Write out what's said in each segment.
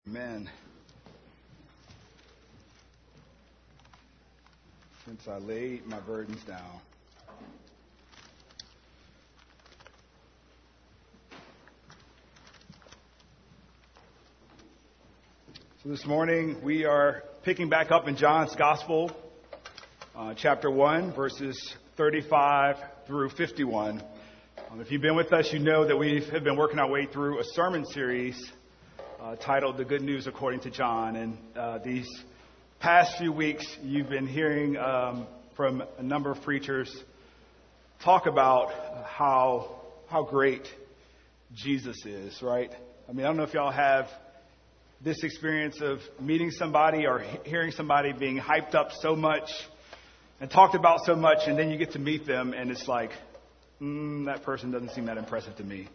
Amen. Since I laid my burdens down. So this morning we are picking back up in John's Gospel, chapter 1, verses 35 through 51. If you've been with us, you know that we have been working our way through a sermon series titled The Good News According to John. And these past few weeks, you've been hearing from a number of preachers talk about how great Jesus is, right? I mean, I don't know if y'all have this experience of meeting somebody or hearing somebody being hyped up so much and talked about so much, and then you get to meet them, and it's like, that person doesn't seem that impressive to me.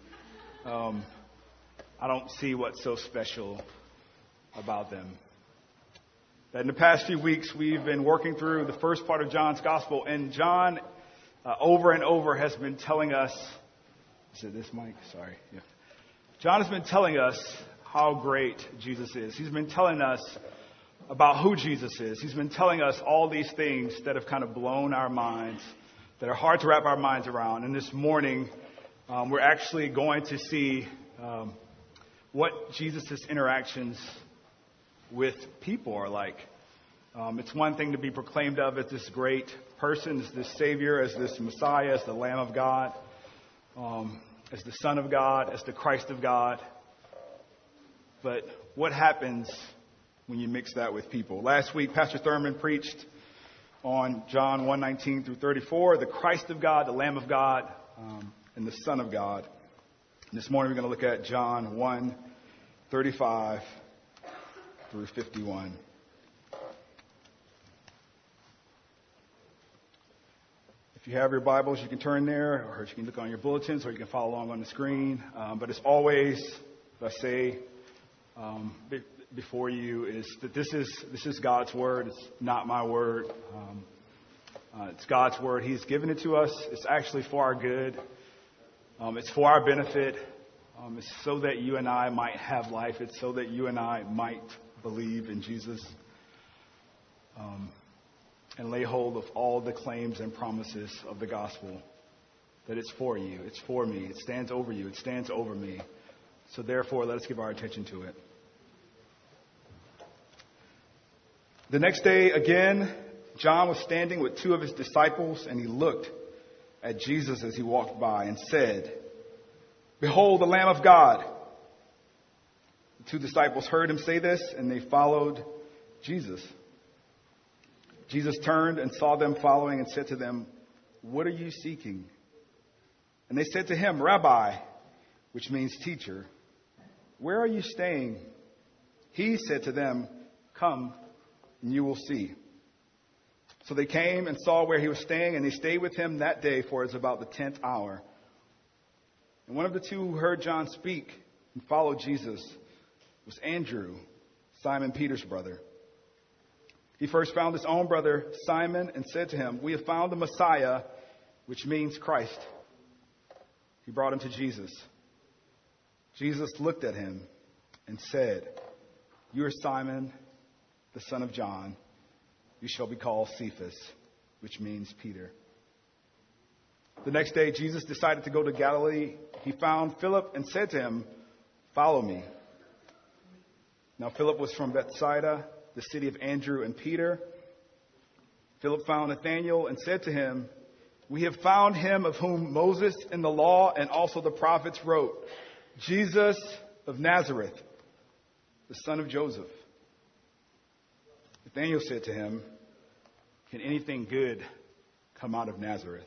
I don't see what's so special about them. That in the past few weeks, we've been working through the first part of John's Gospel, and John, over and over, has been telling us, is it this mic? Sorry. Yeah. John has been telling us how great Jesus is. He's been telling us about who Jesus is. He's been telling us all these things that have kind of blown our minds, that are hard to wrap our minds around. And this morning, we're actually going to see what Jesus' interactions with people are like. It's one thing to be proclaimed of as this great person, as this Savior, as this Messiah, as the Lamb of God, as the Son of God, as the Christ of God. But what happens when you mix that with people? Last week, Pastor Thurman preached on John 1:19 through 34, the Christ of God, the Lamb of God, and the Son of God. And this morning, we're going to look at John 1:35 through 51. If you have your Bibles, you can turn there, or you can look on your bulletins, or you can follow along on the screen. But as always, I say before you is that this is God's Word. It's not my word. It's God's Word. He's given it to us. It's actually for our good. It's for our benefit. It's so that you and I might have life. It's so that you and I might believe in Jesus and lay hold of all the claims and promises of the gospel. That it's for you. It's for me. It stands over you. It stands over me. So therefore, let us give our attention to it. The next day, again, John was standing with two of his disciples, and he looked at Jesus as he walked by and said, "Behold, the Lamb of God." The two disciples heard him say this, and they followed Jesus. Jesus turned and saw them following and said to them, "What are you seeking?" And they said to him, "Rabbi," which means teacher, "where are you staying?" He said to them, "Come, and you will see." So they came and saw where he was staying, and they stayed with him that day, for it was about the 10th hour. And one of the two who heard John speak and followed Jesus was Andrew, Simon Peter's brother. He first found his own brother Simon and said to him, "We have found the Messiah," which means Christ. He brought him to Jesus. Jesus looked at him and said, "You are Simon, the son of John. You shall be called Cephas," which means Peter. The next day, Jesus decided to go to Galilee. He found Philip and said to him, "Follow me." Now, Philip was from Bethsaida, the city of Andrew and Peter. Philip found Nathanael and said to him, "We have found him of whom Moses in the law and also the prophets wrote, Jesus of Nazareth, the son of Joseph." Nathanael said to him, "Can anything good come out of Nazareth?"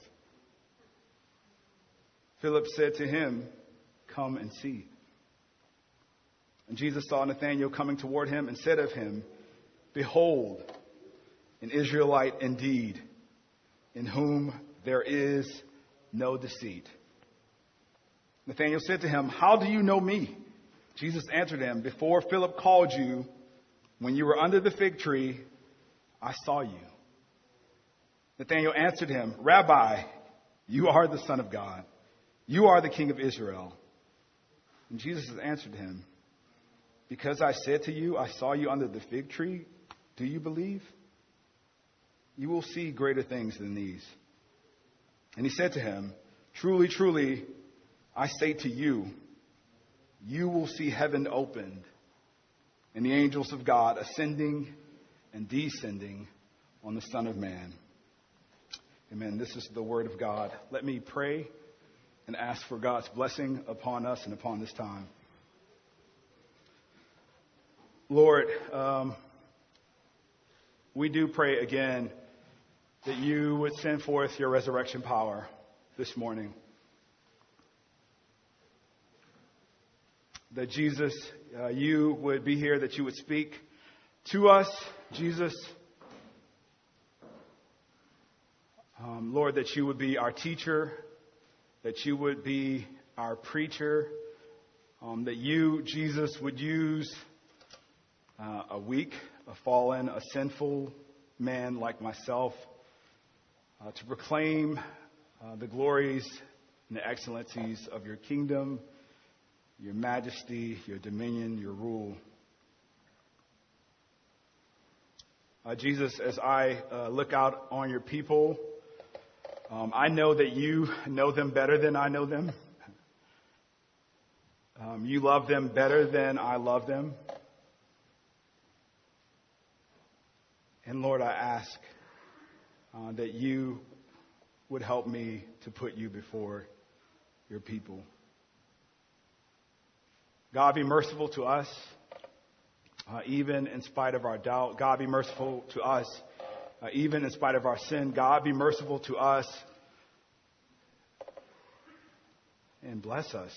Philip said to him, "Come and see." And Jesus saw Nathanael coming toward him and said of him, "Behold, an Israelite indeed, in whom there is no deceit." Nathanael said to him, "How do you know me?" Jesus answered him, "Before Philip called you, when you were under the fig tree, I saw you." Nathanael answered him, "Rabbi, you are the Son of God. You are the King of Israel." And Jesus answered him, because I said to you, I saw you under the fig tree, do you believe? You will see greater things than these. And he said to him, truly, truly, I say to you, you will see heaven opened and the angels of God ascending and descending on the Son of Man. Amen. This is the word of God. Let me pray and ask for God's blessing upon us and upon this time. Lord, we do pray again that you would send forth your resurrection power this morning. That Jesus, you would be here, that you would speak to us, Jesus. Lord, that you would be our teacher, that you would be our preacher, that you, Jesus, would use a weak, a fallen, a sinful man like myself to proclaim the glories and the excellencies of your kingdom, your majesty, your dominion, your rule. Jesus, as I look out on your people, I know that you know them better than I know them. You love them better than I love them. And Lord, I ask that you would help me to put you before your people. God, be merciful to us, even in spite of our doubt. God, be merciful to us, even in spite of our sin. God, be merciful to us and bless us.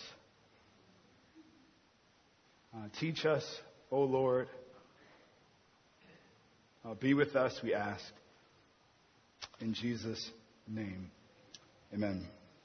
Teach us, O Lord. Be with us, we ask. In Jesus' name, amen.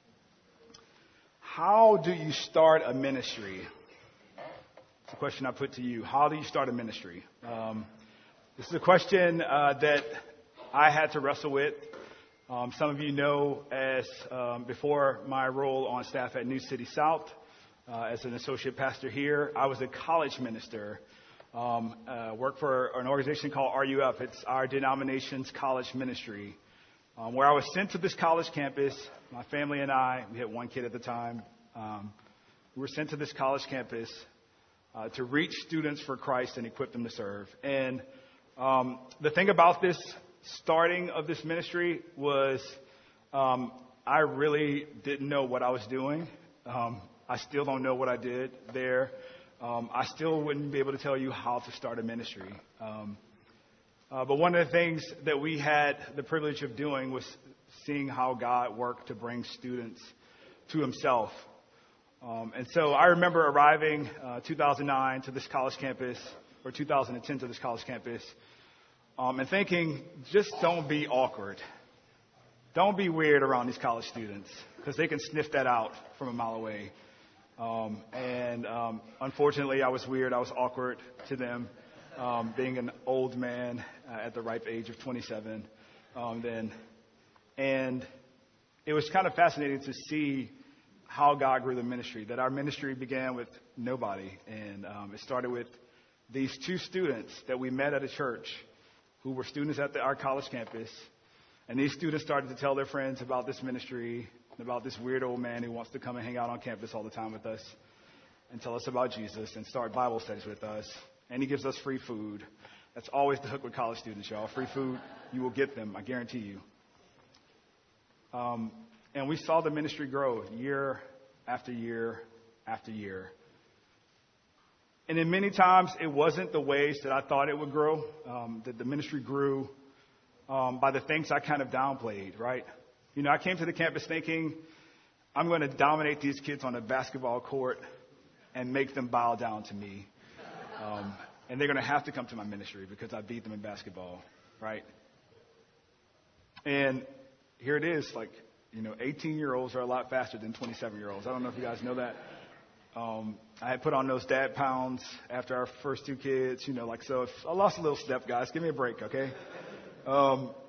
How do you start a ministry? It's a question I put to you. How do you start a ministry? This is a question that I had to wrestle with. Some of you know, as before my role on staff at New City South, as an associate pastor here, I was a college minister. Worked for an organization called RUF. It's our denomination's college ministry, where I was sent to this college campus. My family and I, we had one kid at the time, we were sent to this college campus to reach students for Christ and equip them to serve. And the thing about this starting of this ministry was I really didn't know what I was doing. I still don't know what I did there. I still wouldn't be able to tell you how to start a ministry. But one of the things that we had the privilege of doing was seeing how God worked to bring students to himself. And so I remember arriving 2009 to this college campus, or 2010 to this college campus, and thinking, just don't be awkward. Don't be weird around these college students, because they can sniff that out from a mile away. Unfortunately, I was weird. I was awkward to them, being an old man at the ripe age of 27 then. And it was kind of fascinating to see how God grew the ministry, that our ministry began with nobody. And it started with these two students that we met at a church who were students at our college campus. And these students started to tell their friends about this ministry, about this weird old man who wants to come and hang out on campus all the time with us and tell us about Jesus and start Bible studies with us. And he gives us free food. That's always the hook with college students, y'all. Free food, you will get them, I guarantee you. And we saw the ministry grow year after year after year. And in many times, it wasn't the ways that I thought it would grow. That the ministry grew by the things I kind of downplayed, right? You know, I came to the campus thinking, I'm going to dominate these kids on a basketball court and make them bow down to me. And they're going to have to come to my ministry because I beat them in basketball, right? And here it is, 18-year-olds are a lot faster than 27-year-olds. I don't know if you guys know that. I had put on those dad pounds after our first two kids, so if I lost a little step, guys, give me a break, okay?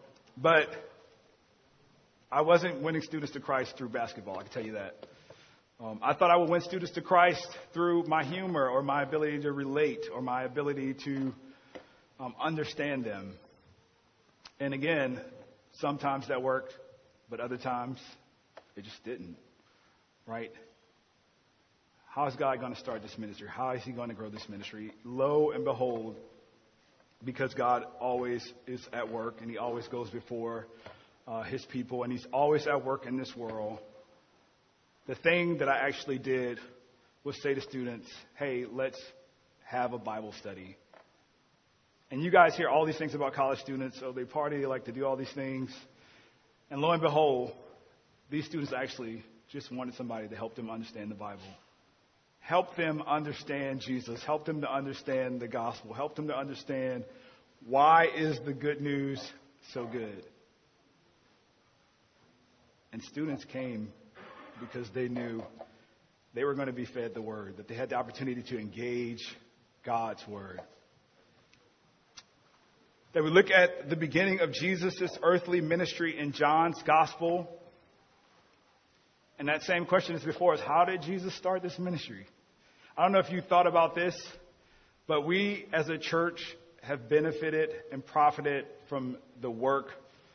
But I wasn't winning students to Christ through basketball, I can tell you that. I thought I would win students to Christ through my humor or my ability to relate or my ability to understand them. And again, sometimes that worked, but other times it just didn't, right? How is God going to start this ministry? How is he going to grow this ministry? Lo and behold, because God always is at work and he always goes before his people and he's always at work in this world. The thing that I actually did was say to students, hey, let's have a Bible study. And you guys hear all these things about college students. So they party, they like to do all these things. And lo and behold, these students actually just wanted somebody to help them understand the Bible. Help them understand Jesus. Help them to understand the gospel. Help them to understand why is the good news so good. And students came because they knew they were going to be fed the word, that they had the opportunity to engage God's word. That we look at the beginning of Jesus' earthly ministry in John's gospel. And that same question is before us. How did Jesus start this ministry? I don't know if you thought about this, but we as a church have benefited and profited from the work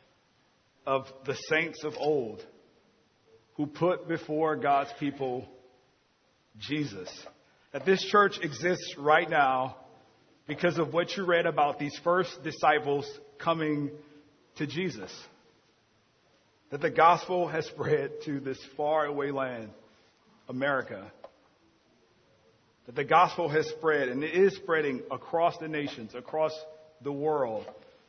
of the saints of old who put before God's people Jesus. That this church exists right now because of what you read about these first disciples coming to Jesus. That the gospel has spread to this faraway land, America. That the gospel has spread, and it is spreading across the nations, across the world.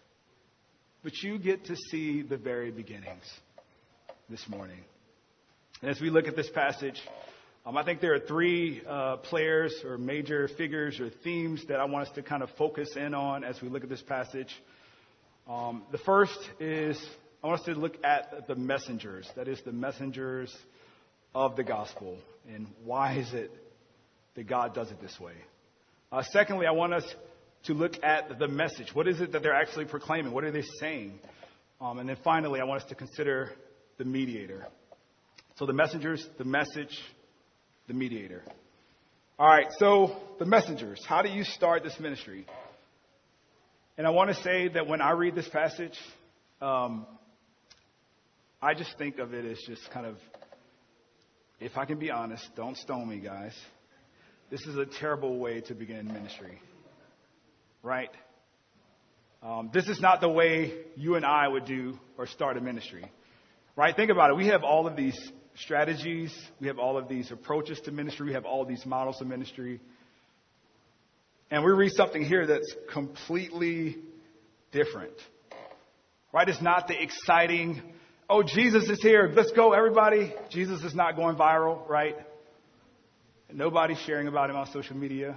But you get to see the very beginnings this morning. And as we look at this passage, I think there are three players or major figures or themes that I want us to kind of focus in on as we look at this passage. The first is I want us to look at the messengers. That is the messengers of the gospel. And why is it that God does it this way? Secondly, I want us to look at the message. What is it that they're actually proclaiming? What are they saying? And then finally, I want us to consider the mediator. So the messengers, the message, the mediator. All right, so the messengers. How do you start this ministry? And I want to say that when I read this passage, I just think of it as just kind of, if I can be honest, don't stone me, guys. This is a terrible way to begin ministry, right? This is not the way you and I would do or start a ministry, right? Think about it. We have all of these strategies. We have all of these approaches to ministry. We have all these models of ministry. And we read something here that's completely different, right? It's not the exciting, oh, Jesus is here. Let's go, everybody. Jesus is not going viral, right? Nobody's sharing about him on social media.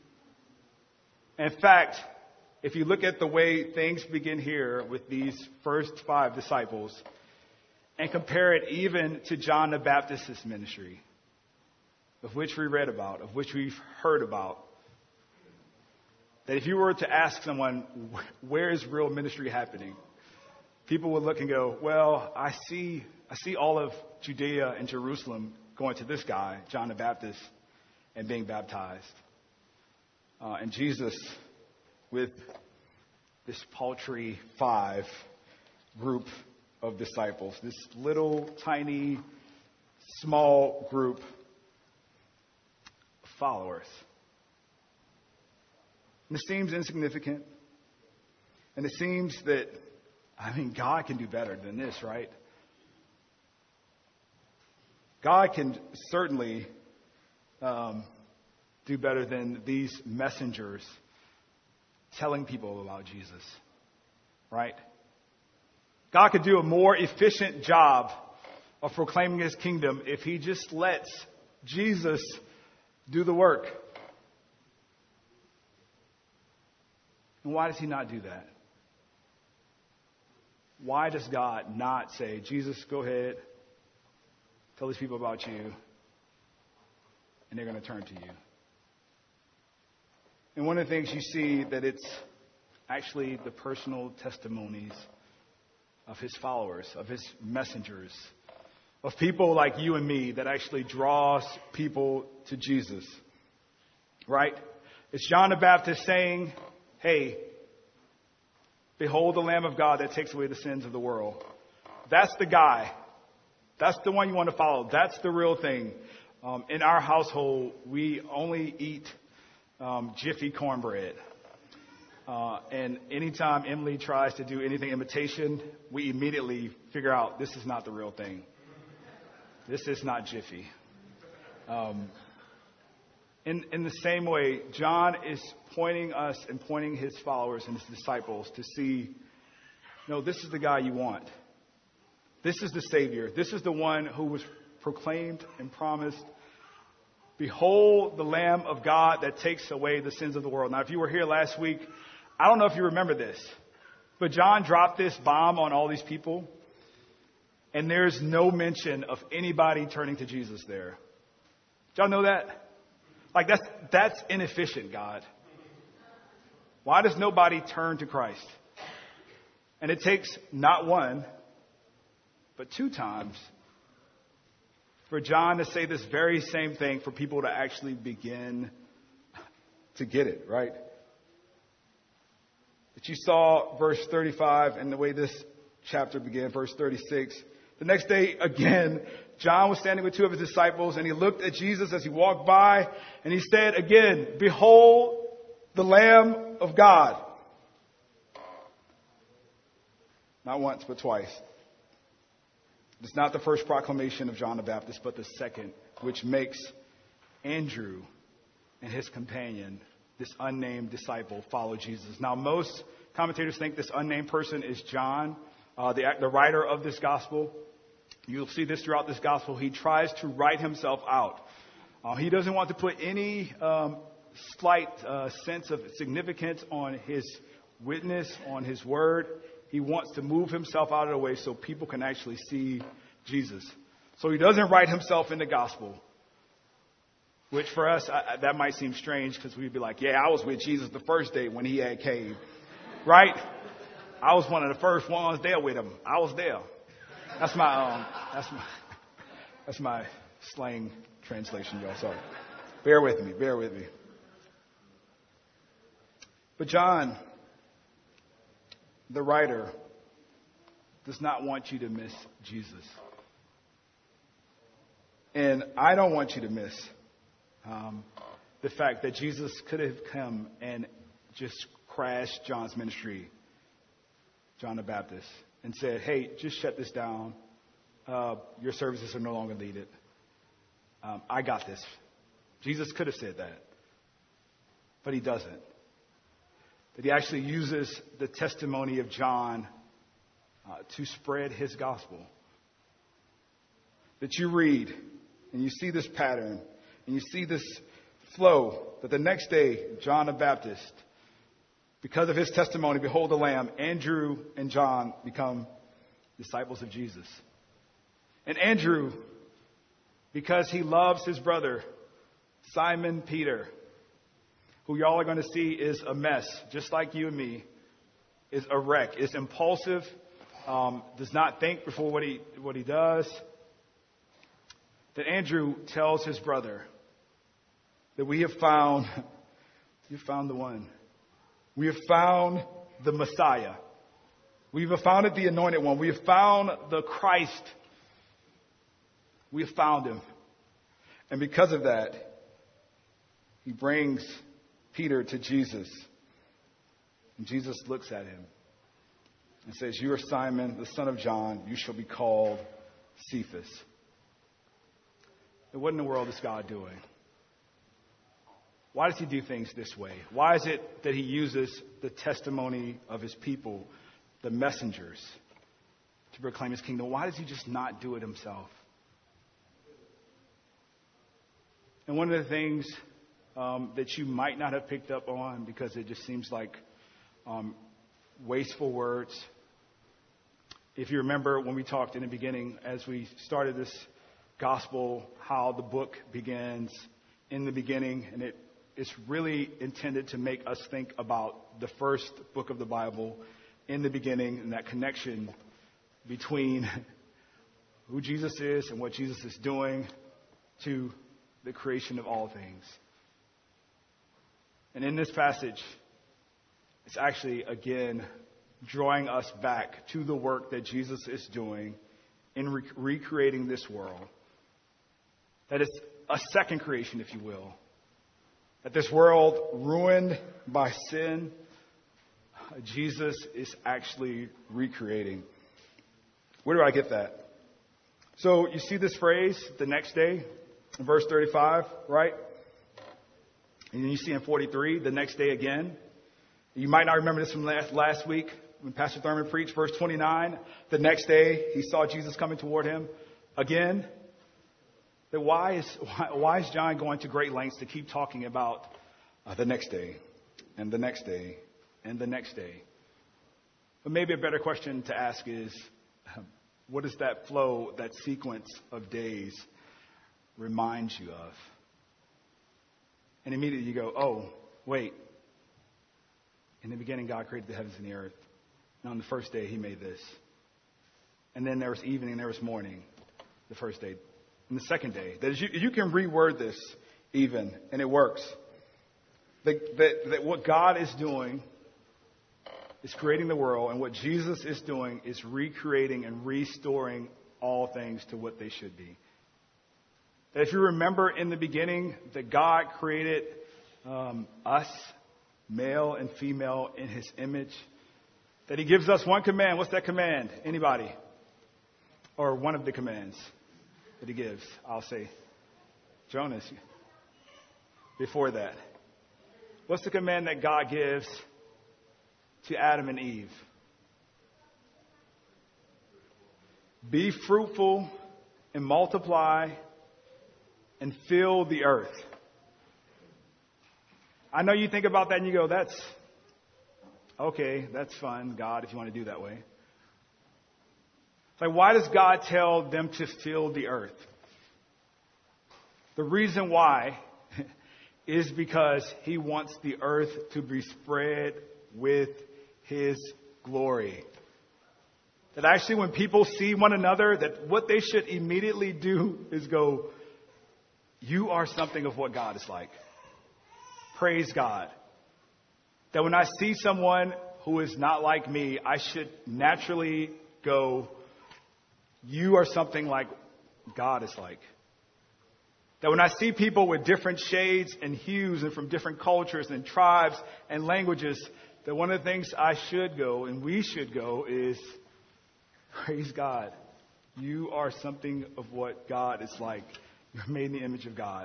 In fact, if you look at the way things begin here with these first 5 disciples and compare it even to John the Baptist's ministry, of which we read about, of which we've heard about, that if you were to ask someone, where is real ministry happening? People would look and go, well, I see all of Judea and Jerusalem going to this guy, John the Baptist, and being baptized. And Jesus, with this paltry 5 group of disciples, this little, tiny, small group of followers. And it seems insignificant. And it seems that, God can do better than this, right? God can certainly do better than these messengers telling people about Jesus, right? God could do a more efficient job of proclaiming his kingdom if he just lets Jesus do the work. And why does he not do that? Why does God not say, Jesus, go ahead, tell these people about you, and they're going to turn to you? And one of the things you see that it's actually the personal testimonies of his followers, of his messengers, of people like you and me that actually draws people to Jesus. Right? It's John the Baptist saying, hey, behold the Lamb of God that takes away the sins of the world. That's the guy. That's the one you want to follow. That's the real thing. In our household, we only eat Jiffy cornbread. And anytime Emily tries to do anything imitation, we immediately figure out this is not the real thing. This is not Jiffy. In the same way, John is pointing us and pointing his followers and his disciples to see, no, this is the guy you want. This is the Savior. This is the one who was proclaimed and promised. Behold the Lamb of God that takes away the sins of the world. Now, if you were here last week, I don't know if you remember this, but John dropped this bomb on all these people, and there's no mention of anybody turning to Jesus there. Did y'all know that? Like, that's inefficient, God. Why does nobody turn to Christ? And it takes not one, but 2 times for John to say this very same thing for people to actually begin to get it, right? But you saw verse 35 and the way this chapter began, verse 36. The next day, again, John was standing with 2 of his disciples, and he looked at Jesus as he walked by, and he said again, behold the Lamb of God. Not once, but twice. It's not the first proclamation of John the Baptist, but the second, which makes Andrew and his companion, this unnamed disciple, follow Jesus. Now, most commentators think this unnamed person is John, the writer of this gospel. You'll see this throughout this gospel. He tries to write himself out. He doesn't want to put any slight sense of significance on his witness, on his word. He wants to move himself out of the way so people can actually see Jesus. So he doesn't write himself in the gospel, which for us, that might seem strange because we'd be like, yeah, I was with Jesus the first day when he had came, right? I was one of the first ones there with him. I was there. That's my slang translation, y'all. Sorry. Bear with me. But John, the writer, does not want you to miss Jesus. And I don't want you to miss the fact that Jesus could have come and just crashed John's ministry, John the Baptist, and said, hey, just shut this down. Your services are no longer needed. I got this. Jesus could have said that, but he doesn't. That he actually uses the testimony of John to spread his gospel. That you read and you see this pattern and you see this flow, that the next day, John the Baptist, because of his testimony, behold the Lamb, Andrew and John become disciples of Jesus. And Andrew, because he loves his brother, Simon Peter, who y'all are going to see is a mess, just like you and me, is a wreck, is impulsive, does not think before what he does. That Andrew tells his brother that we have found the one. We have found the Messiah. We have found the anointed one. We have found the Christ. We have found him. And because of that, he brings Peter to Jesus. And Jesus looks at him and says, you are Simon, the son of John. You shall be called Cephas. And what in the world is God doing? Why does he do things this way? Why is it that he uses the testimony of his people, the messengers, to proclaim his kingdom? Why does he just not do it himself? And one of the things that you might not have picked up on, because it just seems like wasteful words. If you remember when we talked in the beginning, as we started this gospel, how the book begins in the beginning, and it's really intended to make us think about the first book of the Bible in the beginning and that connection between who Jesus is and what Jesus is doing to the creation of all things. And in this passage, it's actually, again, drawing us back to the work that Jesus is doing in recreating this world. That it's a second creation, if you will. That this world ruined by sin, Jesus is actually recreating. Where do I get that? So you see this phrase, the next day, in verse 35, right? And then you see in 43, the next day again. You might not remember this from last week when Pastor Thurman preached, verse 29. The next day, he saw Jesus coming toward him again. Then why is John going to great lengths to keep talking about the next day and the next day and the next day? But maybe a better question to ask is, what does that flow, that sequence of days remind you of? And immediately you go, oh, wait. In the beginning, God created the heavens and the earth. And on the first day, he made this. And then there was evening and there was morning, the first day. And the second day. That is, you can reword this even, and it works. That what God is doing is creating the world, and what Jesus is doing is recreating and restoring all things to what they should be. That if you remember in the beginning that God created us, male and female, in his image, that he gives us one command. What's that command? Anybody? Or one of the commands that he gives? I'll say Jonas. Before that, what's the command that God gives to Adam and Eve? Be fruitful and multiply and fill the earth. I know you think about that and you go, that's okay, that's fun, God, if you want to do that way. It's like, why does God tell them to fill the earth? The reason why is because he wants the earth to be spread with his glory. That actually when people see one another, that what they should immediately do is go, you are something of what God is like. Praise God. That when I see someone who is not like me, I should naturally go, you are something like God is like. That when I see people with different shades and hues and from different cultures and tribes and languages, that one of the things I should go and we should go is, praise God. You are something of what God is like. You're made in the image of God.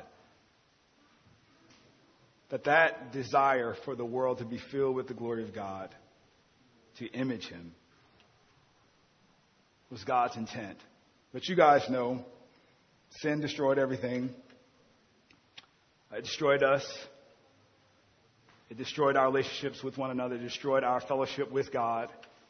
That desire for the world to be filled with the glory of God, to image him, was God's intent. But you guys know, sin destroyed everything. It destroyed us. It destroyed our relationships with one another. It destroyed our fellowship with God.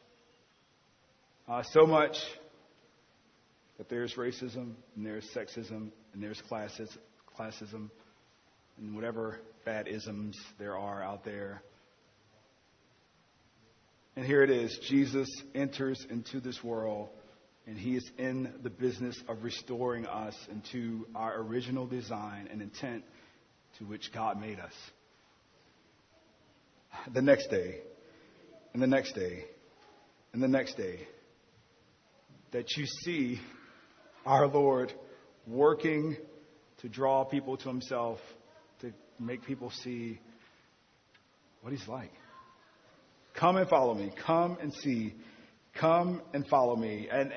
So much that there's racism, and there's sexism, and there's classism, and whatever bad isms there are out there. And here it is. Jesus enters into this world, and he is in the business of restoring us into our original design and intent to which God made us. The next day, and the next day, and the next day, that you see our Lord working to draw people to himself, to make people see what he's like. Come and follow me. Come and see. Come and follow me. And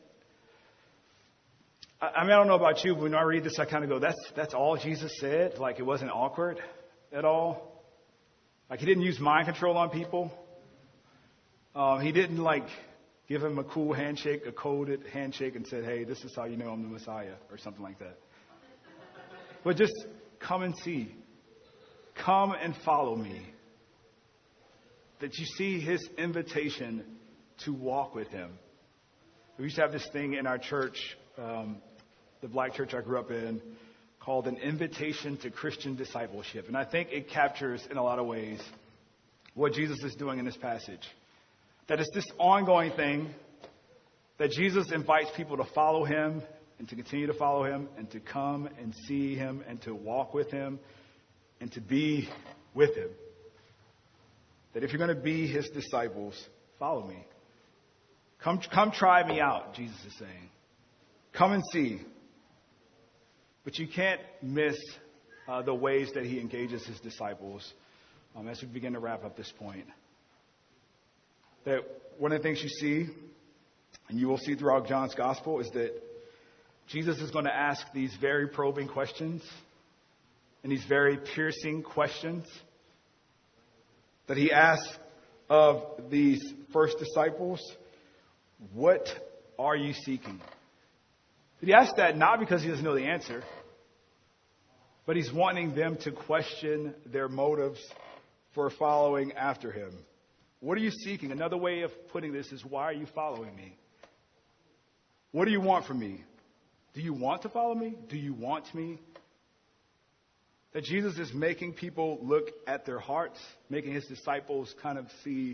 I mean, I don't know about you, but when I read this, I kind of go, that's all Jesus said? Like, it wasn't awkward at all? Like, he didn't use mind control on people? He didn't, like, give him a cool handshake, a coded handshake, and said, hey, this is how you know I'm the Messiah, or something like that. But just come and see. Come and follow me. That you see his invitation to walk with him. We used to have this thing in our church, the black church I grew up in, called an invitation to Christian discipleship. And I think it captures, in a lot of ways, what Jesus is doing in this passage. That it's this ongoing thing That Jesus invites people to follow him and to continue to follow him and to come and see him and to walk with him and to be with him. That if you're going to be his disciples, follow me. Come try me out, Jesus is saying. Come and see. But you can't miss the ways that he engages his disciples as we begin to wrap up this point. That one of the things you see, and you will see throughout John's gospel, is that Jesus is going to ask these very probing questions and these very piercing questions that he asks of these first disciples. What are you seeking? He asks that not because he doesn't know the answer, but he's wanting them to question their motives for following after him. What are you seeking? Another way of putting this is, why are you following me? What do you want from me? Do you want to follow me? Do you want me? That Jesus is making people look at their hearts, making his disciples kind of see,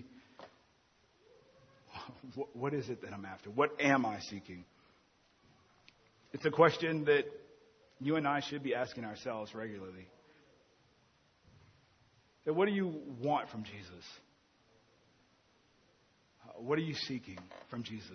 what is it that I'm after? What am I seeking? It's a question that you and I should be asking ourselves regularly. That what do you want from Jesus? What are you seeking from Jesus?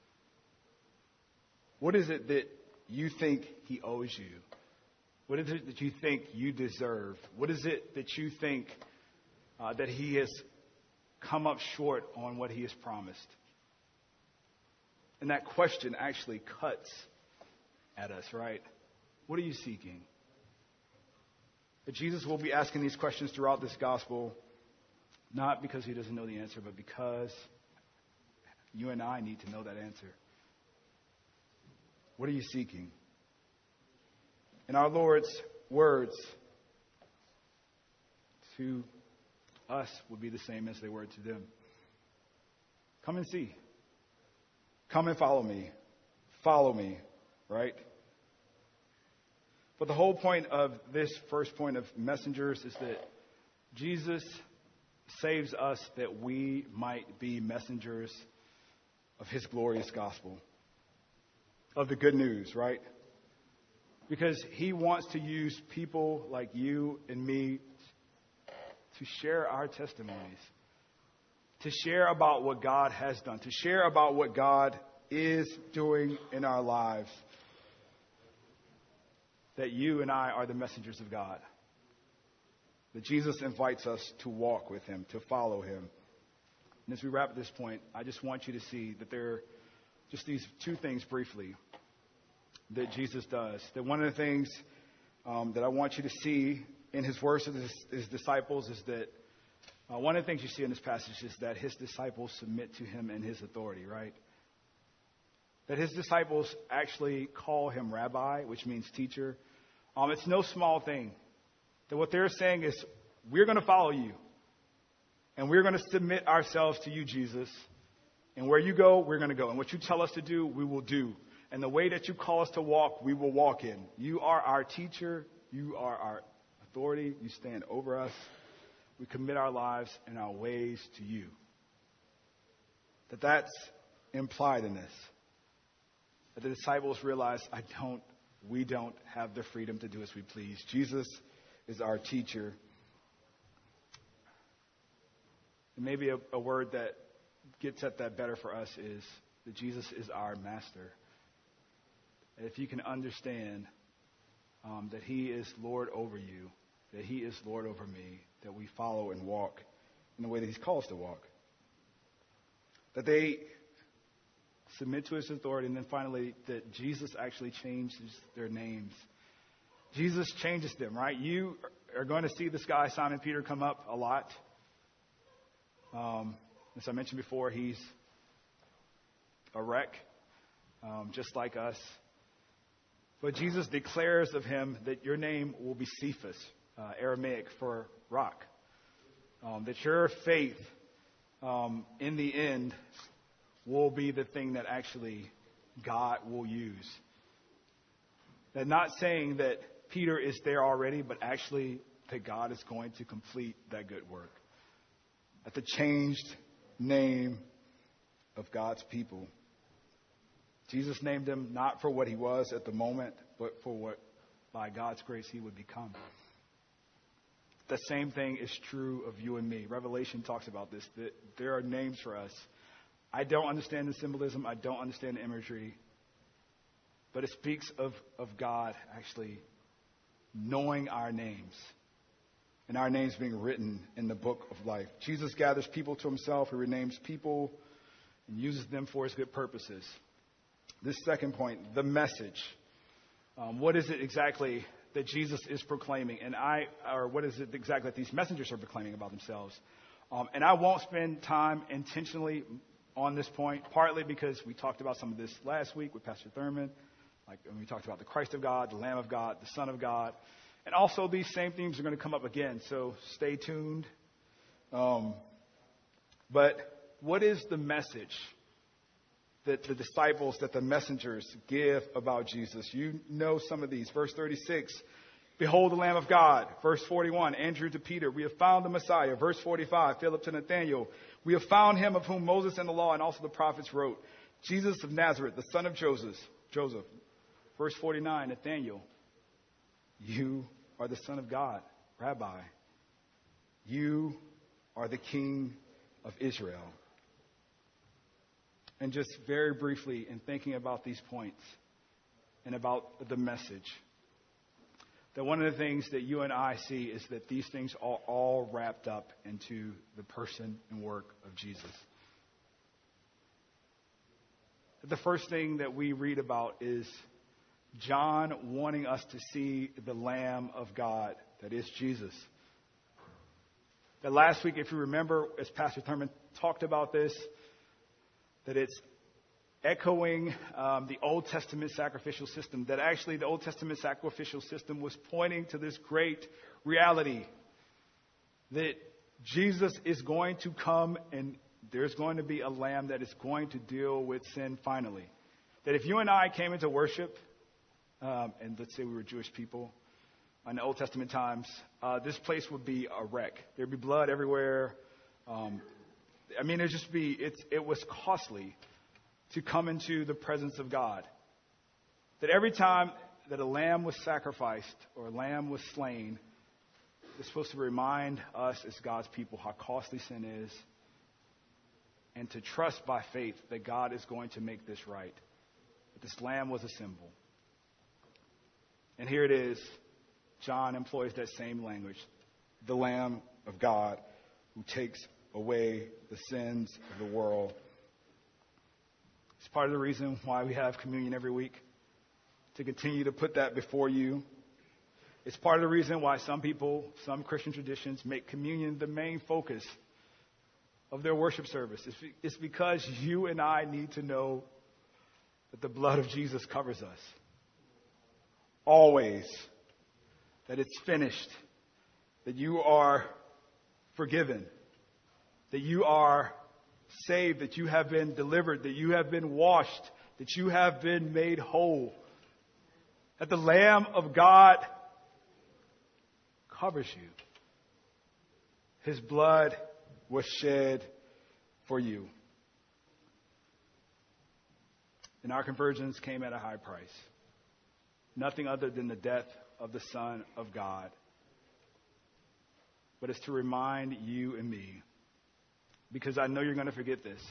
What is it that you think he owes you? What is it that you think you deserve? What is it that you think that he has come up short on what he has promised? And that question actually cuts at us, right? What are you seeking? But Jesus will be asking these questions throughout this gospel, not because he doesn't know the answer, but because you and I need to know that answer. What are you seeking? And our Lord's words to us would be the same as they were to them. Come and see. Come and follow me. Follow me, right? But the whole point of this first point of messengers is that Jesus saves us that we might be messengers of his glorious gospel, of the good news, right? Because he wants to use people like you and me to share our testimonies, to share about what God has done, to share about what God is doing in our lives. That you and I are the messengers of God. That Jesus invites us to walk with him, to follow him. And as we wrap at this point, I just want you to see that there are just these two things briefly that Jesus does. That one of the things that I want you to see in his words to his disciples is that one of the things you see in this passage is that his disciples submit to him and his authority, right? That his disciples actually call him rabbi, which means teacher. It's no small thing. That what they're saying is, we're going to follow you. And we're going to submit ourselves to you, Jesus. And where you go, we're going to go. And what you tell us to do, we will do. And the way that you call us to walk, we will walk in. You are our teacher. You are our authority. You stand over us. We commit our lives and our ways to you. That's implied in this. That the disciples realize, we don't have the freedom to do as we please. Jesus is our teacher. And maybe a word that gets at that better for us is that Jesus is our master. And if you can understand that he is Lord over you, that he is Lord over me, that we follow and walk in the way that he's called us to walk. That they submit to his authority, and then finally, that Jesus actually changes their names. Jesus changes them, right? You are going to see this guy, Simon Peter, come up a lot. As I mentioned before, he's a wreck, just like us. But Jesus declares of him that your name will be Cephas, Aramaic for rock. That your faith, in the end, will be the thing that actually God will use. That not saying that Peter is there already, but actually that God is going to complete that good work. At the changed name of God's people. Jesus named him not for what he was at the moment, but for what, by God's grace, he would become. The same thing is true of you and me. Revelation talks about this, that there are names for us. I don't understand the symbolism. I don't understand the imagery. But it speaks of God actually knowing our names and our names being written in the book of life. Jesus gathers people to himself. He renames people and uses them for his good purposes. This second point, the message. What is it exactly that Jesus is proclaiming? Or what is it exactly that these messengers are proclaiming about themselves? And I won't spend time intentionally on this point, partly because we talked about some of this last week with Pastor Thurman. Like when we talked about the Christ of God, the Lamb of God, the Son of God. And also these same themes are going to come up again, so stay tuned. But what is the message that the disciples, that the messengers give about Jesus? You know some of these. Verse 36, behold the Lamb of God. Verse 41, Andrew to Peter, we have found the Messiah. Verse 45, Philip to Nathanael, we have found him of whom Moses and the law and also the prophets wrote. Jesus of Nazareth, the son of Joseph. Verse 49, Nathanael, you are the Son of God. Rabbi, you are the King of Israel. And just very briefly, in thinking about these points and about the message, that one of the things that you and I see is that these things are all wrapped up into the person and work of Jesus. The first thing that we read about is John wanting us to see the Lamb of God, that is Jesus. That last week, if you remember, as Pastor Thurman talked about this, that it's echoing the Old Testament sacrificial system, that actually the Old Testament sacrificial system was pointing to this great reality that Jesus is going to come and there's going to be a lamb that is going to deal with sin finally. That if you and I came into worship, and let's say we were Jewish people in the Old Testament times, this place would be a wreck. There'd be blood everywhere. It was costly to come into the presence of God. That every time that a lamb was sacrificed or a lamb was slain, it's supposed to remind us as God's people how costly sin is and to trust by faith that God is going to make this right. That this lamb was a symbol. And here it is. John employs that same language. The Lamb of God who takes away the sins of the world. It's part of the reason why we have communion every week, to continue to put that before you. It's part of the reason why some people, some Christian traditions, make communion the main focus of their worship service. It's because you and I need to know that the blood of Jesus covers us. Always. That it's finished. That you are forgiven. That you are saved. That you have been delivered. That you have been washed. That you have been made whole. That the Lamb of God covers you. His blood was shed for you. And our conversions came at a high price. Nothing other than the death of the Son of God. But it's to remind you and me, because I know you're going to forget this.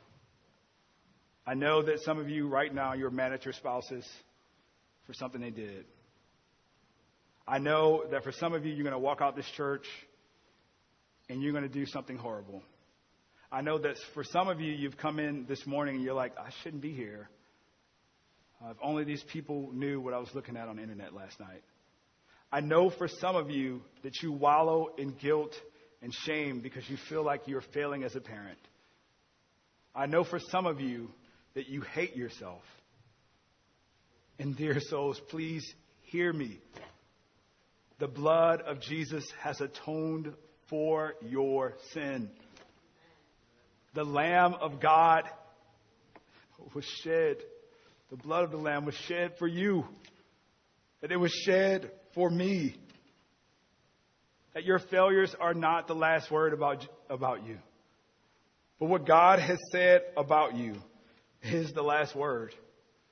I know that some of you right now, you're mad at your spouses for something they did. I know that for some of you, you're going to walk out this church and you're going to do something horrible. I know that for some of you, you've come in this morning and you're like, I shouldn't be here. If only these people knew what I was looking at on the internet last night. I know for some of you that you wallow in guilt and shame because you feel like you're failing as a parent. I know for some of you that you hate yourself. And dear souls, please hear me. The blood of Jesus has atoned for your sin. The Lamb of God was shed. The blood of the Lamb was shed for you. That it was shed for me. That your failures are not the last word about you. But what God has said about you is the last word.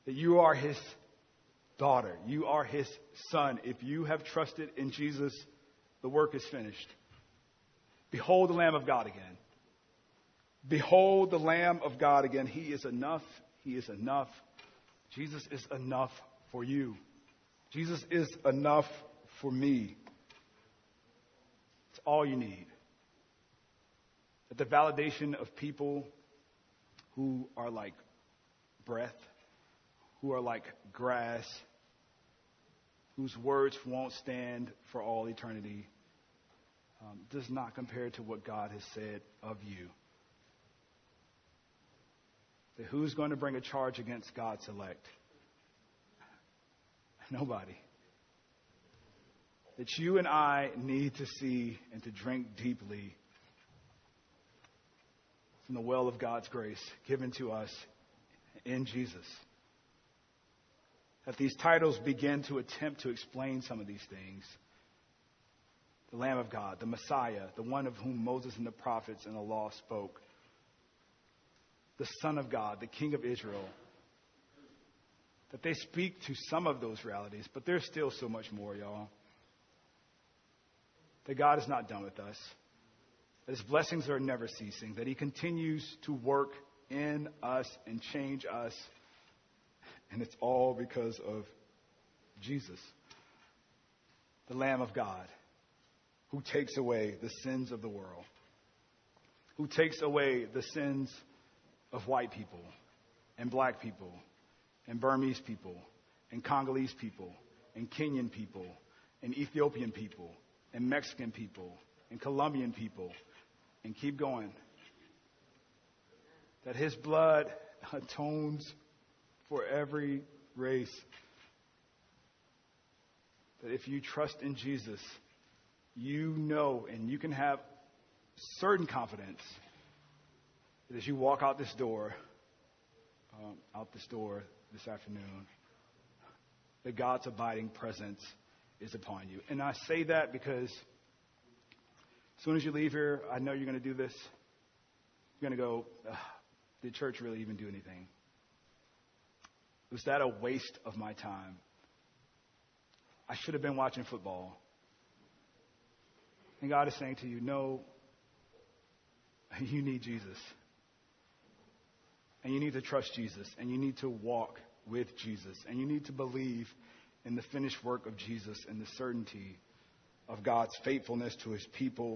that you are his daughter. You are his son. If you have trusted in Jesus, the work is finished. Behold the Lamb of God again. Behold the Lamb of God again. He is enough. He is enough. Jesus is enough for you. Jesus is enough for me. It's all you need. That the validation of people who are like breath, who are like grass, whose words won't stand for all eternity, does not compare to what God has said of you. That who's going to bring a charge against God's elect? Nobody. That you and I need to see and to drink deeply from the well of God's grace given to us in Jesus. That these titles begin to attempt to explain some of these things. The Lamb of God, the Messiah, the one of whom Moses and the prophets and the law spoke. The Son of God, the King of Israel. That they speak to some of those realities, but there's still so much more, y'all. That God is not done with us. That his blessings are never ceasing. That he continues to work in us and change us. And it's all because of Jesus, the Lamb of God, who takes away the sins of the world, who takes away the sins of white people and black people and Burmese people and Congolese people and Kenyan people and Ethiopian people and Mexican people and Colombian people, and keep going. That his blood atones for every race. That if you trust in Jesus, you know and you can have certain confidence that as you walk out this door this afternoon, that God's abiding presence is upon you. And I say that because as soon as you leave here, I know you're going to do this. You're going to go, did church really even do anything? Was that a waste of my time? I should have been watching football. And God is saying to you, no, you need Jesus. And you need to trust Jesus. And you need to walk with Jesus. And you need to believe in the finished work of Jesus and the certainty of God's faithfulness to his people.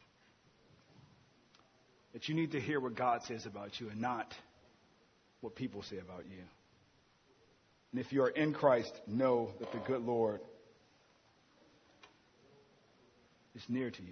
That you need to hear what God says about you and not what people say about you. And if you are in Christ, know that the good Lord is near to you.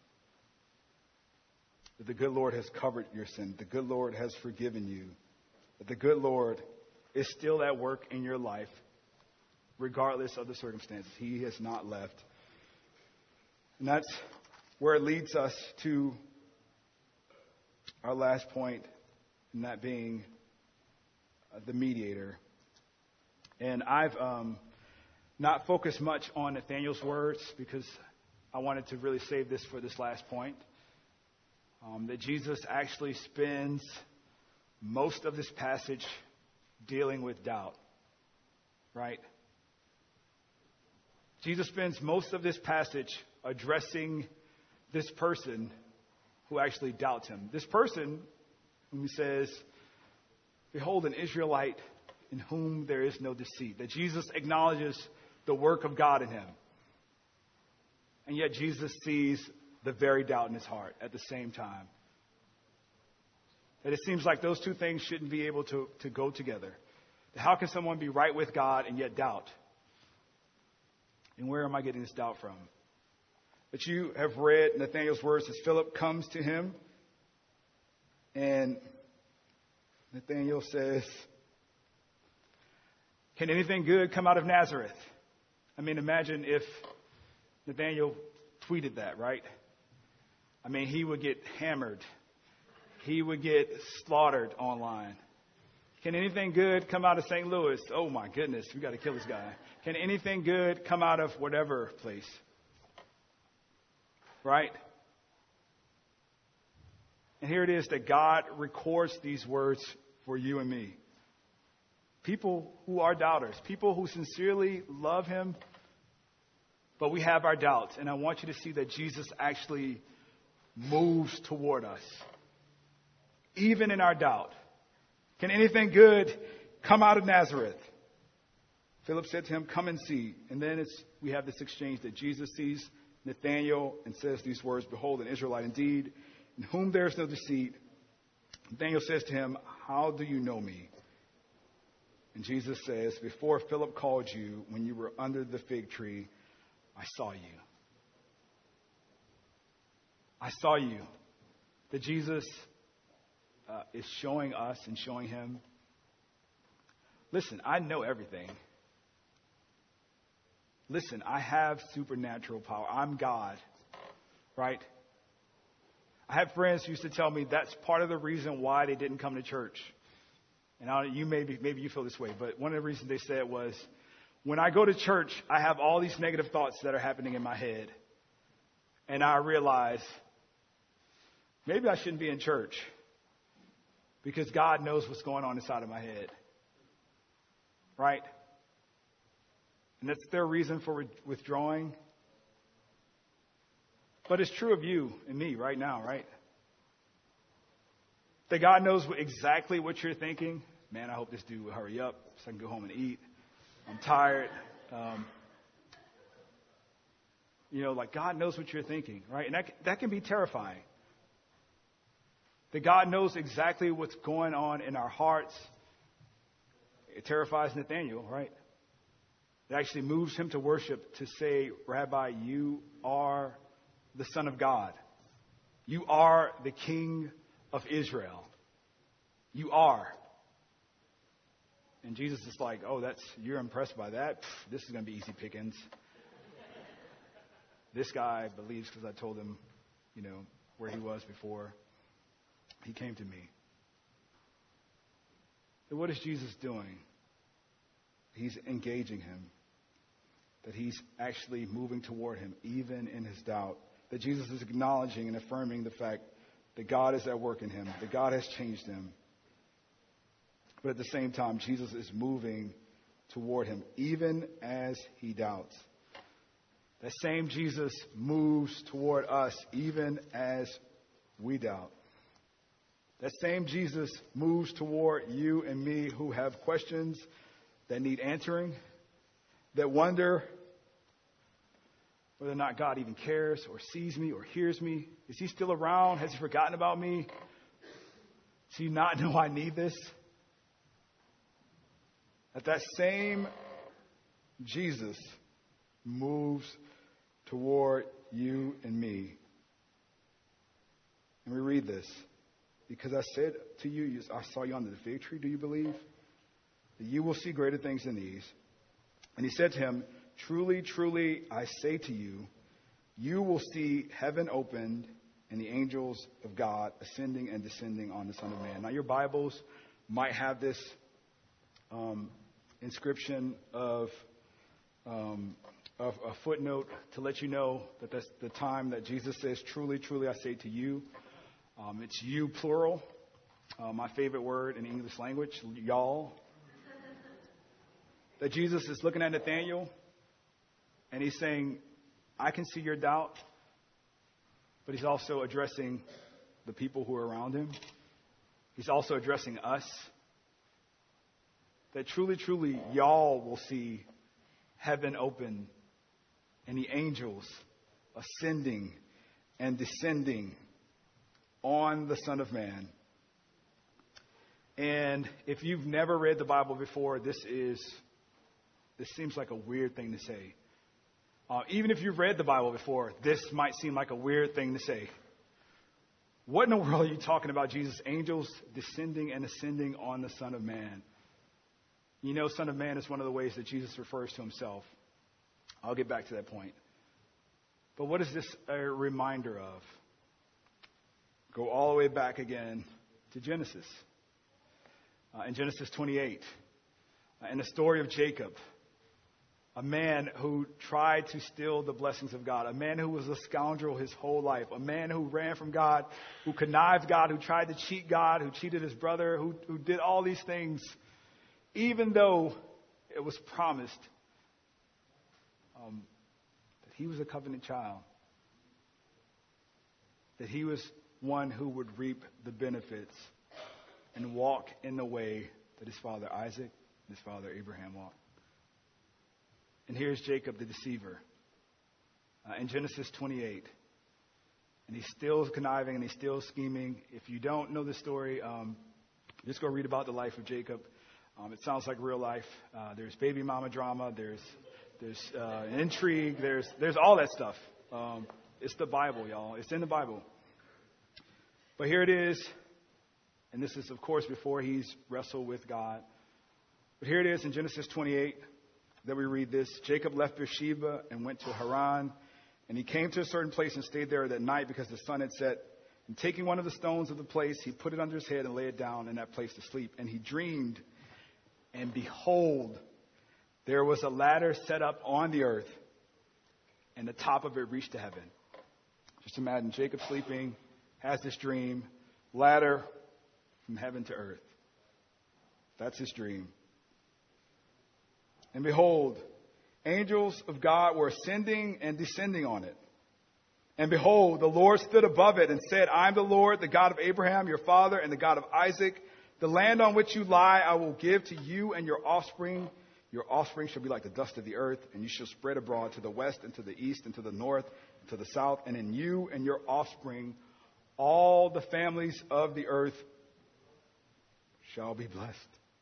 That the good Lord has covered your sin. The good Lord has forgiven you. That the good Lord is still at work in your life, regardless of the circumstances. He has not left. And that's where it leads us to our last point, and that being the mediator. And I've not focused much on Nathaniel's words because I wanted to really save this for this last point. That Jesus actually spends most of this passage dealing with doubt, right? Jesus spends most of this passage addressing this person who actually doubts him. This person who says, behold, an Israelite in whom there is no deceit. That Jesus acknowledges the work of God in him. And yet Jesus sees the very doubt in his heart at the same time. That it seems like those two things shouldn't be able to go together. How can someone be right with God and yet doubt? And where am I getting this doubt from? But you have read Nathanael's words as Philip comes to him. And Nathanael says, can anything good come out of Nazareth? I mean, imagine if Nathanael tweeted that, right? I mean, he would get hammered. He would get slaughtered online. Can anything good come out of St. Louis? Oh my goodness, we got to kill this guy. Can anything good come out of whatever place? Right? And here it is that God records these words for you and me. People who are doubters, people who sincerely love him, but we have our doubts. And I want you to see that Jesus actually moves toward us, even in our doubt. Can anything good come out of Nazareth? Philip said to him, come and see. And then we have this exchange that Jesus sees Nathanael and says these words, behold, an Israelite indeed, in whom there is no deceit. Nathanael says to him, how do you know me? And Jesus says, before Philip called you, when you were under the fig tree, I saw you. I saw you. That Jesus is showing us and showing him, listen, I know everything. Listen, I have supernatural power. I'm God, right? I have friends who used to tell me that's part of the reason why they didn't come to church. And maybe you feel this way, but one of the reasons they said was, when I go to church, I have all these negative thoughts that are happening in my head. And I realize, maybe I shouldn't be in church because God knows what's going on inside of my head. Right? And that's their reason for withdrawing. But it's true of you and me right now, right? That God knows exactly what you're thinking. Man, I hope this dude will hurry up so I can go home and eat. I'm tired. Like God knows what you're thinking, right? And that can be terrifying. That God knows exactly what's going on in our hearts. It terrifies Nathanael, right? It actually moves him to worship, to say, Rabbi, you are the Son of God. You are the King of Israel. You are. And Jesus is like, oh, you're impressed by that? Pff, this is going to be easy pickings. This guy believes because I told him, where he was before he came to me. And what is Jesus doing? He's engaging him. That he's actually moving toward him, even in his doubt. That Jesus is acknowledging and affirming the fact that God is at work in him, that God has changed him. But at the same time, Jesus is moving toward him, even as he doubts. That same Jesus moves toward us, even as we doubt. That same Jesus moves toward you and me who have questions that need answering, that wonder whether or not God even cares or sees me or hears me. Is he still around? Has he forgotten about me? Does he not know I need this? That same Jesus moves toward you and me. And we read this. Because I said to you, I saw you under the fig tree, do you believe? That you will see greater things than these. And he said to him, truly, truly, I say to you, you will see heaven opened and the angels of God ascending and descending on the Son of Man. Now, your Bibles might have this inscription of a footnote to let you know that that's the time that Jesus says, truly, truly, I say to you. It's you, plural. My favorite word in English language, y'all. That Jesus is looking at Nathanael and he's saying, I can see your doubt, but he's also addressing the people who are around him. He's also addressing us. That truly, truly, y'all will see heaven open and the angels ascending and descending on the Son of Man. And if you've never read the Bible before, this seems like a weird thing to say. Even if you've read the Bible before, this might seem like a weird thing to say. What in the world are you talking about, Jesus? Angels descending and ascending on the Son of Man. You know, Son of Man is one of the ways that Jesus refers to himself. I'll get back to that point. But what is this a reminder of? Go all the way back again to Genesis. In Genesis 28, in the story of Jacob, a man who tried to steal the blessings of God, a man who was a scoundrel his whole life, a man who ran from God, who connived God, who tried to cheat God, who cheated his brother, who did all these things. even though it was promised that he was a covenant child, that he was one who would reap the benefits and walk in the way that his father Isaac and his father Abraham walked. And here's Jacob the deceiver in Genesis 28. And he's still conniving and he's still scheming. If you don't know the story, just go read about the life of Jacob. It sounds like real life. There's baby mama drama. There's intrigue. There's all that stuff. It's the Bible, y'all. It's in the Bible. But here it is. And this is, of course, before he's wrestled with God. But here it is in Genesis 28 that we read this. Jacob left Beersheba and went to Haran. And he came to a certain place and stayed there that night because the sun had set. And taking one of the stones of the place, he put it under his head and lay it down in that place to sleep. And he dreamed, and behold, there was a ladder set up on the earth, and the top of it reached to heaven. Just imagine Jacob sleeping, has this dream, ladder from heaven to earth. That's his dream. And behold, angels of God were ascending and descending on it. And behold, the Lord stood above it and said, I am the Lord, the God of Abraham, your father, and the God of Isaac. The land on which you lie I will give to you and your offspring. Your offspring shall be like the dust of the earth, and you shall spread abroad to the west and to the east and to the north and to the south. And in you and your offspring all the families of the earth shall be blessed.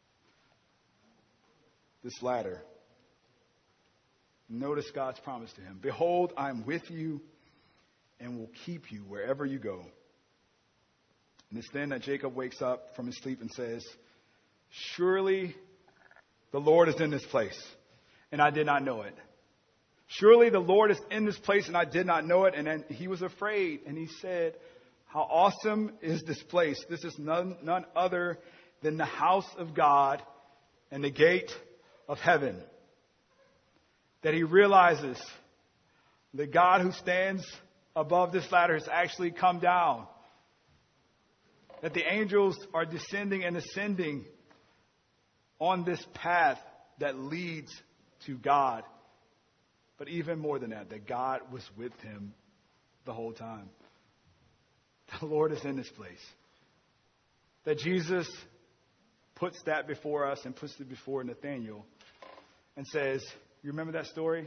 This ladder. Notice God's promise to him. Behold, I am with you and will keep you wherever you go. And it's then that Jacob wakes up from his sleep and says, surely the Lord is in this place, and I did not know it. Surely the Lord is in this place, and I did not know it. And then he was afraid, and he said, how awesome is this place? This is none other than the house of God and the gate of heaven. That he realizes the God who stands above this ladder has actually come down. That the angels are descending and ascending on this path that leads to God. But even more than that God was with him the whole time. The Lord is in this place. That Jesus puts that before us and puts it before Nathaniel and says, you remember that story?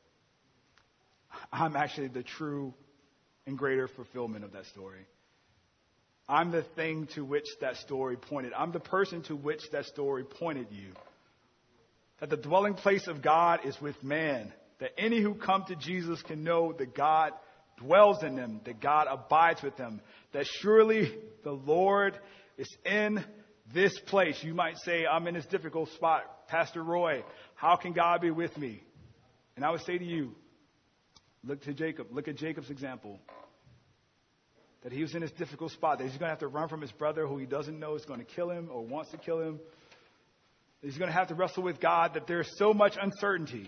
I'm actually the true and greater fulfillment of that story. I'm the thing to which that story pointed. I'm the person to which that story pointed you. That the dwelling place of God is with man. That any who come to Jesus can know that God dwells in them, that God abides with them. That surely the Lord is in this place. You might say, I'm in this difficult spot. Pastor Roy, how can God be with me? And I would say to you, look to Jacob. Look at Jacob's example. That he was in this difficult spot. That he's going to have to run from his brother who he doesn't know is going to kill him or wants to kill him. That he's going to have to wrestle with God. That there's so much uncertainty.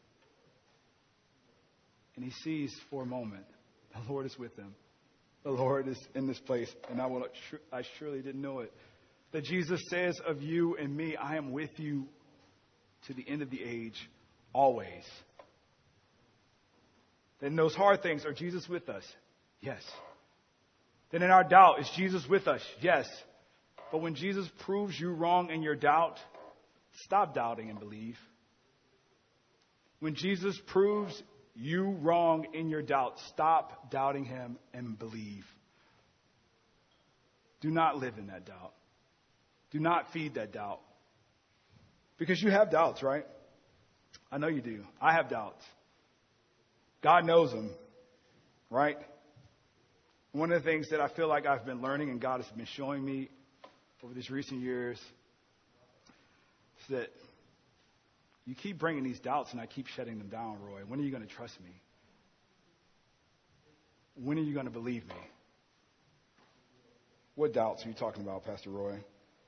And he sees for a moment, the Lord is with him. The Lord is in this place. And I surely didn't know it. That Jesus says of you and me, I am with you to the end of the age, always. That in those hard things, are Jesus with us? Yes. Then in our doubt, is Jesus with us? Yes. But when Jesus proves you wrong in your doubt, stop doubting and believe. When Jesus proves you wrong in your doubt, stop doubting him and believe. Do not live in that doubt. Do not feed that doubt. Because you have doubts, right? I know you do. I have doubts. God knows them, right? One of the things that I feel like I've been learning and God has been showing me over these recent years is that you keep bringing these doubts and I keep shutting them down, Roy. When are you going to trust me? When are you going to believe me? What doubts are you talking about, Pastor Roy?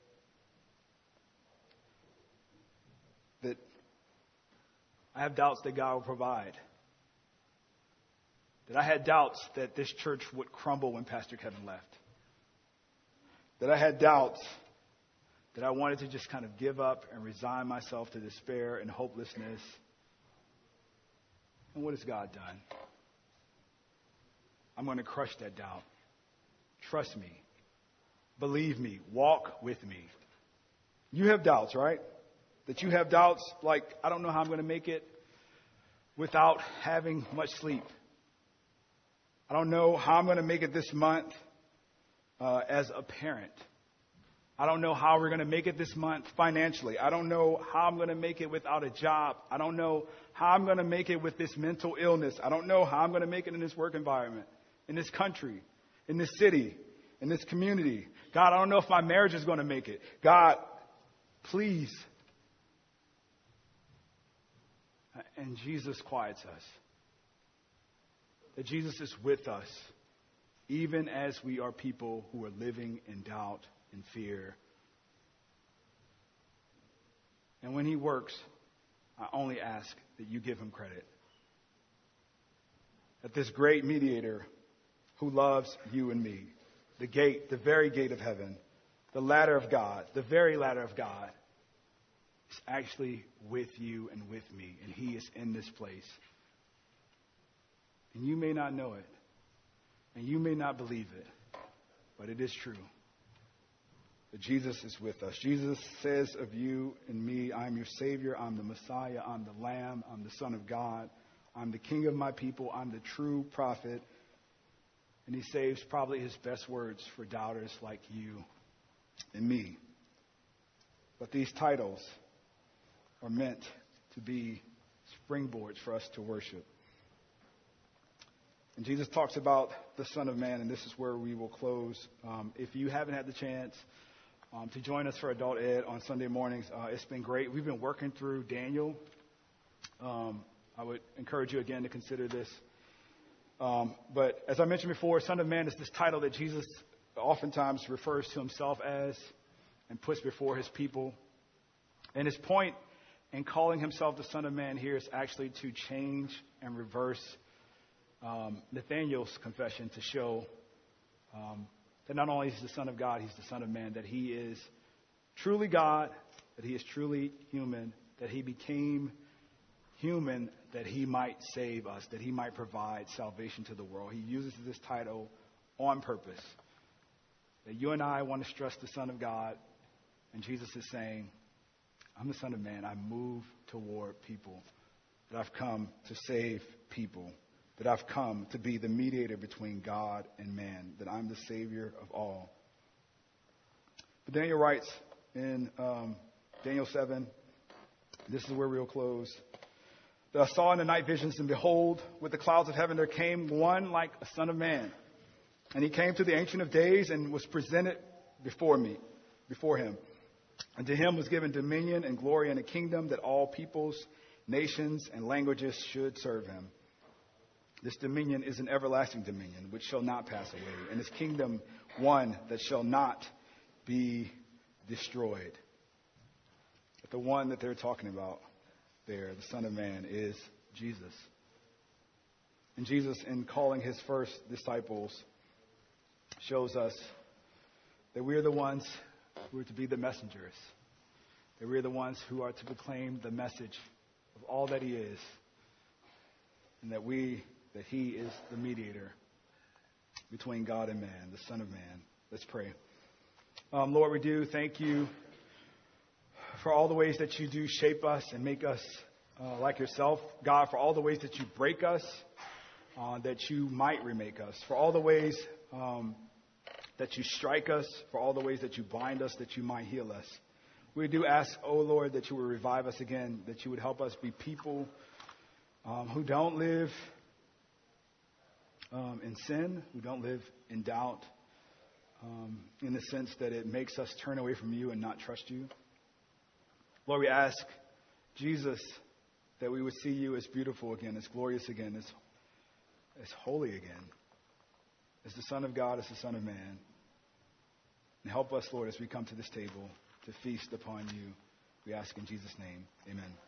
That I have doubts that God will provide. That I had doubts that this church would crumble when Pastor Kevin left. That I had doubts that I wanted to just kind of give up and resign myself to despair and hopelessness. And what has God done? I'm going to crush that doubt. Trust me. Believe me. Walk with me. You have doubts, right? That you have doubts like, I don't know how I'm going to make it without having much sleep. I don't know how I'm going to make it this month as a parent. I don't know how we're going to make it this month financially. I don't know how I'm going to make it without a job. I don't know how I'm going to make it with this mental illness. I don't know how I'm going to make it in this work environment, in this country, in this city, in this community. God, I don't know if my marriage is going to make it. God, please. And Jesus quiets us. That Jesus is with us, even as we are people who are living in doubt and fear. And when he works, I only ask that you give him credit. That this great mediator who loves you and me, the gate, the very gate of heaven, the ladder of God, the very ladder of God, is actually with you and with me. And he is in this place. And you may not know it. And you may not believe it. But it is true. That Jesus is with us. Jesus says of you and me, I'm your Savior, I'm the Messiah, I'm the Lamb, I'm the Son of God, I'm the King of my people, I'm the true prophet. And he saves probably his best words for doubters like you and me. But these titles are meant to be springboards for us to worship. And Jesus talks about the Son of Man, and this is where we will close. If you haven't had the chance to join us for Adult Ed on Sunday mornings, it's been great. We've been working through Daniel. I would encourage you again to consider this. But as I mentioned before, Son of Man is this title that Jesus oftentimes refers to himself as and puts before his people. And his point in calling himself the Son of Man here is actually to change and reverse Nathanael's confession to show that not only is he the Son of God, he's the Son of Man, that he is truly God, that he is truly human, that he became human that he might save us, that he might provide salvation to the world. He uses this title on purpose. That you and I want to stress the Son of God, and Jesus is saying, I'm the Son of Man. I move toward people, that I've come to save people, that I've come to be the mediator between God and man, that I'm the Savior of all. But Daniel writes in Daniel 7, this is where we'll close. That I saw in the night visions, and behold, with the clouds of heaven there came one like a son of man. And he came to the Ancient of Days and was presented before him. And to him was given dominion and glory and a kingdom that all peoples, nations, and languages should serve him. This dominion is an everlasting dominion which shall not pass away, and his kingdom one that shall not be destroyed. But the one that they're talking about there, the Son of Man, is Jesus. And Jesus, in calling his first disciples, shows us that we are the ones who are to be the messengers, that we are the ones who are to proclaim the message of all that he is, and that he is the mediator between God and man, the Son of Man. Let's pray. Lord, we do thank you for all the ways that you do shape us and make us like yourself. God, for all the ways that you break us, that you might remake us. For all the ways that you strike us. For all the ways that you bind us, that you might heal us. We do ask, oh Lord, that you would revive us again, that you would help us be people who don't live in sin, who don't live in doubt, in the sense that it makes us turn away from you and not trust you. Lord, we ask, Jesus, that we would see you as beautiful again, as glorious again, as holy again, as the Son of God, as the Son of Man. And help us, Lord, as we come to this table to feast upon you. We ask in Jesus' name, amen.